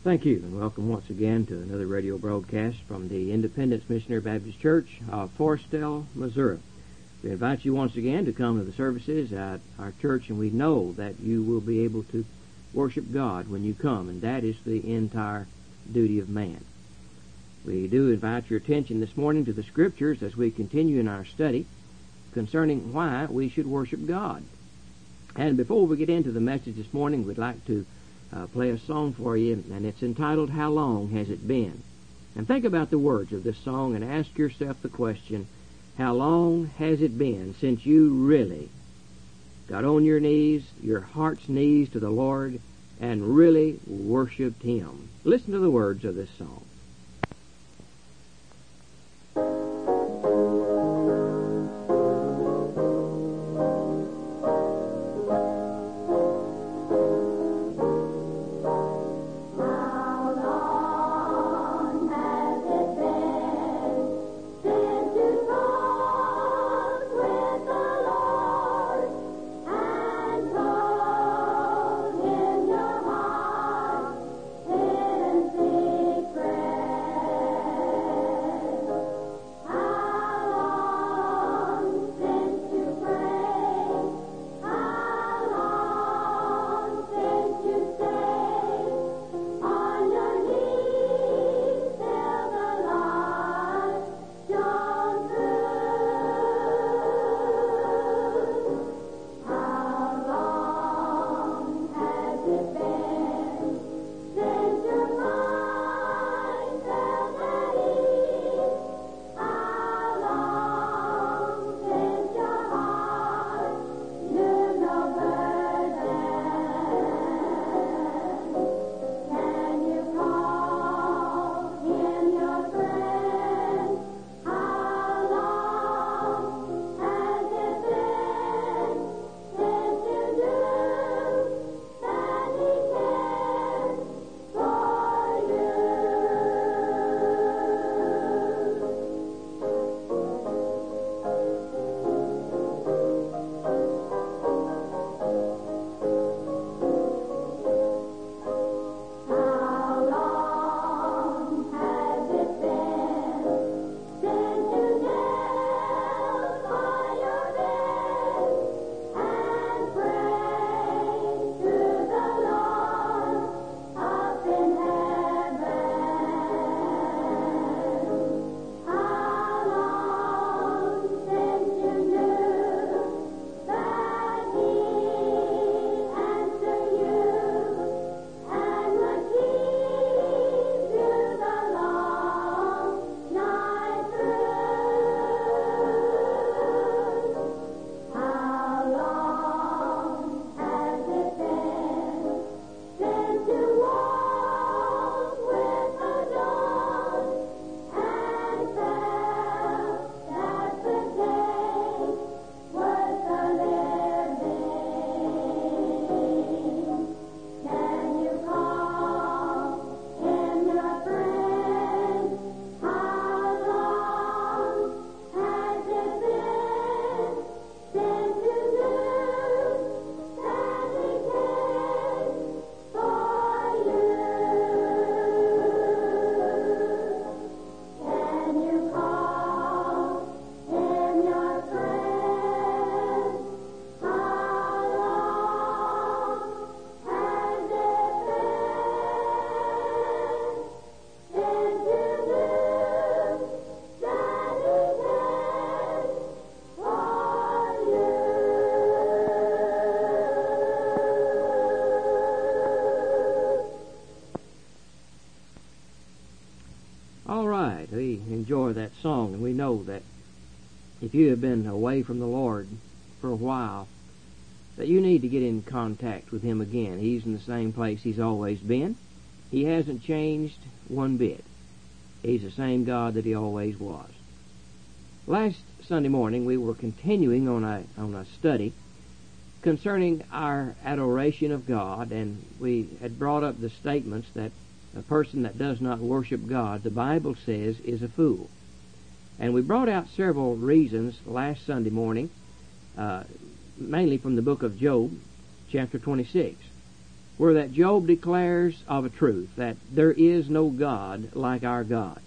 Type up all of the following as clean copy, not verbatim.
Thank you, and welcome once again to another radio broadcast from the Independence Missionary Baptist Church of Forestell, Missouri. We invite you once again to come to the services at our church, and we know that you will be able to worship God when you come, and that is the entire duty of man. We do invite your attention this morning to the Scriptures as we continue in our study concerning why we should worship God. And before we get into the message this morning, we'd like to play a song for you, and it's entitled, How Long Has It Been? And think about the words of this song and ask yourself the question, how long has it been since you really got on your knees, your heart's knees to the Lord, and really worshiped Him? Listen to the words of this song. We enjoy that song, and we know that if you have been away from the Lord for a while, that you need to get in contact with Him again. He's in the same place He's always been. He hasn't changed one bit. He's the same God that He always was. Last Sunday morning we were continuing on a study concerning our adoration of God, and we had brought up the statements that a person that does not worship God, the Bible says, is a fool. And we brought out several reasons last Sunday morning, mainly from the book of Job, chapter 26. where that Job declares of a truth that there is no God like our God.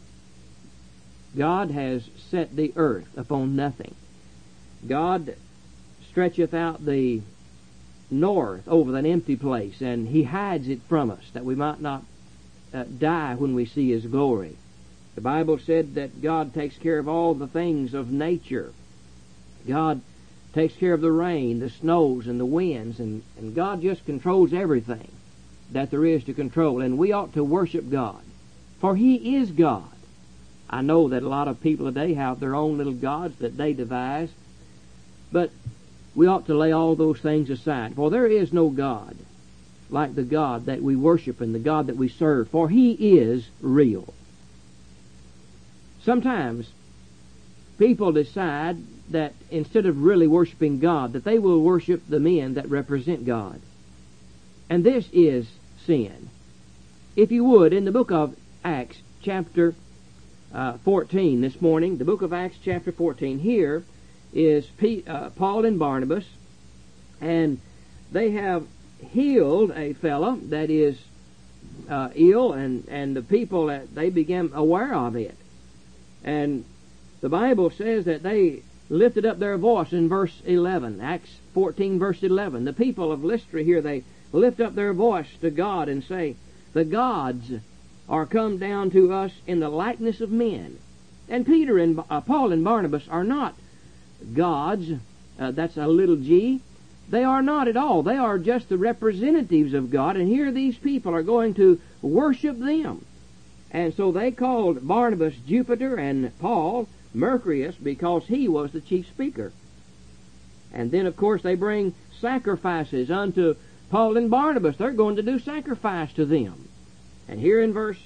God has set the earth upon nothing. God stretcheth out the north over an empty place, and He hides it from us, that we might not die when we see His glory. The Bible said that God takes care of all the things of nature. God takes care of the rain, the snows, and the winds, and God just controls everything that there is to control. And we ought to worship God, for He is God. I know that a lot of people today have their own little gods that they devise, but we ought to lay all those things aside, for there is no God like the God that we worship and the God that we serve, for He is real. Sometimes people decide that instead of really worshiping God, that they will worship the men that represent God. And this is sin. If you would, in the book of Acts, chapter 14 this morning, the book of Acts, chapter 14, here is Paul and Barnabas, and they have healed a fellow that is ill, and the people, they became aware of it. And the Bible says that they lifted up their voice in verse 11, Acts 14, verse 11. The people of Lystra here, they lift up their voice to God and say, "The gods are come down to us in the likeness of men." And Peter and Paul and Barnabas are not gods. That's a little g. They are not at all. They are just the representatives of God, and here these people are going to worship them. And so they called Barnabas Jupiter and Paul Mercurius, because he was the chief speaker. And then, of course, they bring sacrifices unto Paul and Barnabas. They're going to do sacrifice to them. And here in verse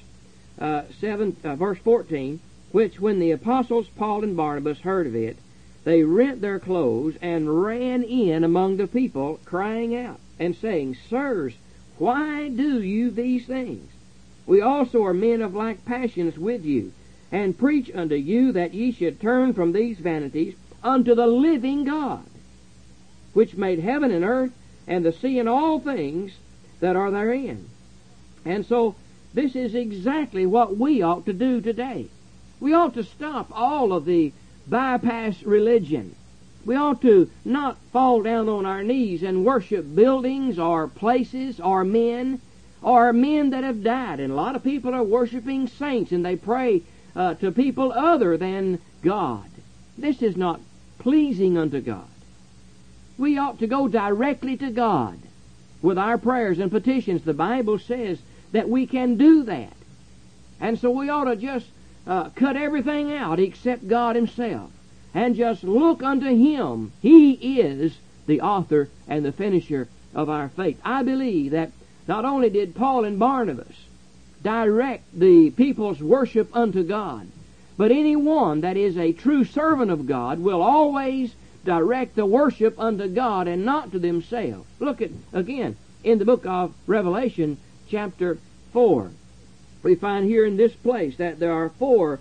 14, which when the apostles Paul and Barnabas heard of it, they rent their clothes and ran in among the people, crying out and saying, "Sirs, why do you these things? We also are men of like passions with you, and preach unto you that ye should turn from these vanities unto the living God, which made heaven and earth, and the sea, and all things that are therein." And so this is exactly what we ought to do today. We ought to stop all of the bypass religion. We ought to not fall down on our knees and worship buildings or places or men that have died. And a lot of people are worshiping saints, and they pray to people other than God. This is not pleasing unto God. We ought to go directly to God with our prayers and petitions. The Bible says that we can do that. And so we ought to just cut everything out except God Himself, and just look unto Him. He is the author and the finisher of our faith. I believe that not only did Paul and Barnabas direct the people's worship unto God, but anyone that is a true servant of God will always direct the worship unto God and not to themselves. Look at, again, in the book of Revelation, chapter 4. We find here in this place that there are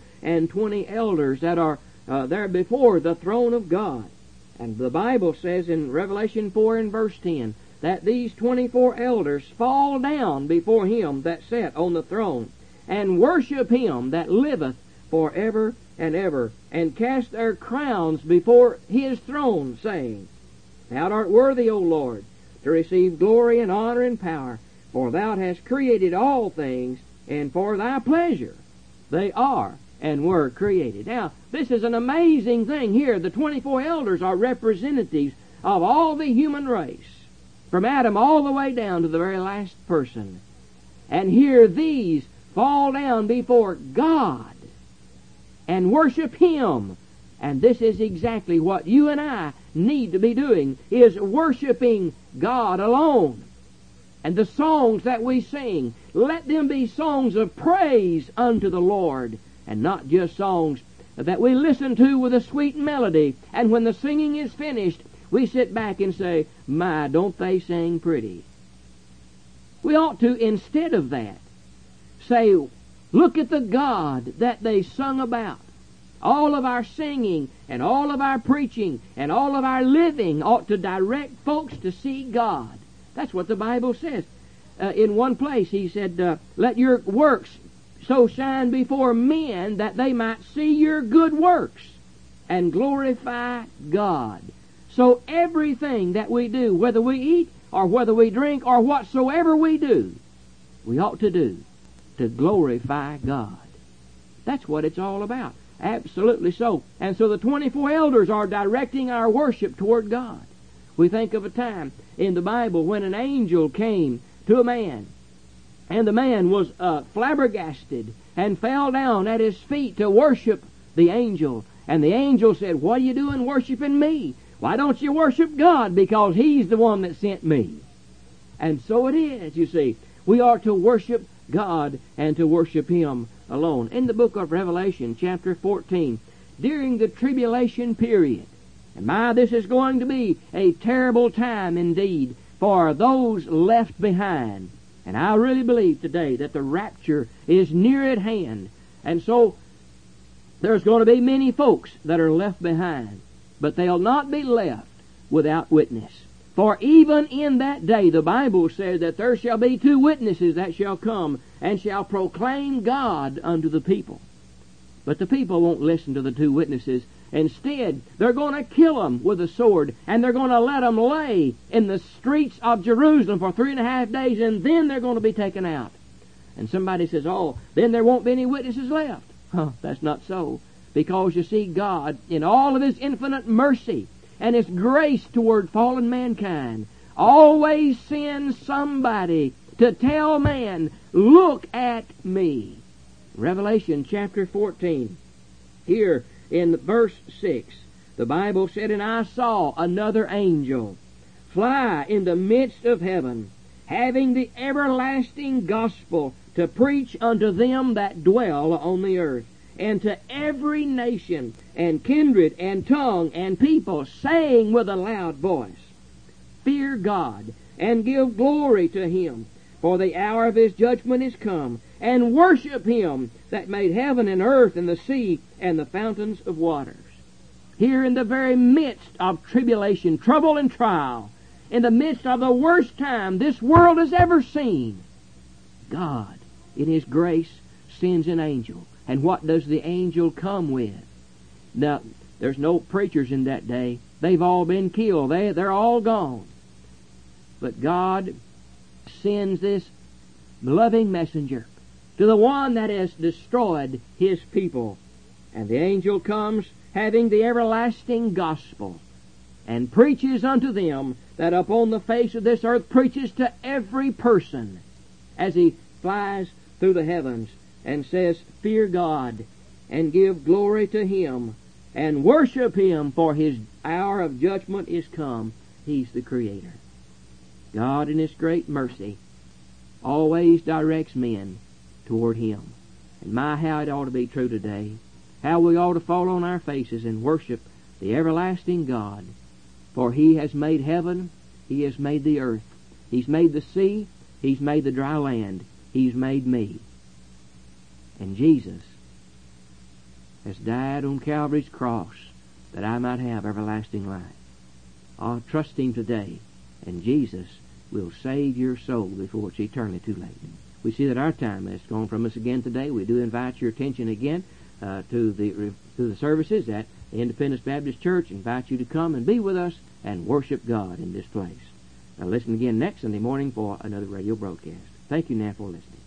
24 elders that are there before the throne of God. And the Bible says in Revelation 4 and verse 10, that these 24 elders fall down before Him that sat on the throne, and worship Him that liveth forever and ever, and cast their crowns before His throne, saying, "Thou art worthy, O Lord, to receive glory and honor and power, for Thou hast created all things, and for Thy pleasure they are and were created." Now, this is an amazing thing here. The 24 elders are representatives of all the human race, from Adam all the way down to the very last person. And here these fall down before God and worship Him. And this is exactly what you and I need to be doing, is worshiping God alone. And the songs that we sing, let them be songs of praise unto the Lord, and not just songs that we listen to with a sweet melody, and when the singing is finished, we sit back and say, "My, don't they sing pretty?" We ought to, instead of that, say, "Look at the God that they sung about." All of our singing and all of our preaching and all of our living ought to direct folks to see God. That's what the Bible says. in one place, he said, let your works so shine before men that they might see your good works and glorify God. So everything that we do, whether we eat or whether we drink or whatsoever we do, we ought to do to glorify God. That's what it's all about. Absolutely so. And so the 24 elders are directing our worship toward God. We think of a time in the Bible when an angel came to a man, and the man was flabbergasted and fell down at his feet to worship the angel. And the angel said, what are you doing worshiping me? Why don't you worship God? Because He's the one that sent me. And so it is, you see. We are to worship God and to worship Him alone. In the book of Revelation, chapter 14, during the tribulation period, and this is going to be a terrible time indeed for those left behind. And I really believe today that the rapture is near at hand. And so there's going to be many folks that are left behind, but they'll not be left without witness. For even in that day, the Bible says that there shall be 2 witnesses that shall come and shall proclaim God unto the people. But the people won't listen to the 2 witnesses. Instead, they're going to kill them with a sword, and they're going to let them lay in the streets of Jerusalem for 3.5 days, and then they're going to be taken out. And somebody says, oh, then there won't be any witnesses left. That's not so. Because you see, God, in all of His infinite mercy and His grace toward fallen mankind, always sends somebody to tell man, look at me. Revelation chapter 14. Here in verse 6, the Bible said, and I saw another angel fly in the midst of heaven, having the everlasting gospel to preach unto them that dwell on the earth, and to every nation, and kindred, and tongue, and people, saying with a loud voice, fear God, and give glory to Him, for the hour of His judgment is come, and worship Him that made heaven and earth and the sea and the fountains of waters. Here in the very midst of tribulation, trouble, and trial, in the midst of the worst time this world has ever seen, God, in His grace, sends an angel. And what does the angel come with? Now, there's no preachers in that day. They've all been killed. They're all gone. But God sends this loving messenger to the one that has destroyed His people. And the angel comes having the everlasting gospel, and preaches unto them that upon the face of this earth, preaches to every person as he flies through the heavens, and says, fear God, and give glory to Him, and worship Him, for His hour of judgment is come. He's the Creator. God in His great mercy always directs men toward Him. And how it ought to be true today. How we ought to fall on our faces and worship the everlasting God. For He has made heaven, He has made the earth, He's made the sea, He's made the dry land, He's made me. And Jesus has died on Calvary's cross that I might have everlasting life. I'll trust Him today, and Jesus will save your soul before it's eternally too late. We see that our time has gone from us again today. We do invite your attention again to the services at the Independence Baptist Church. Invite you to come and be with us and worship God in this place. Now listen again next Sunday morning for another radio broadcast. Thank you now for listening.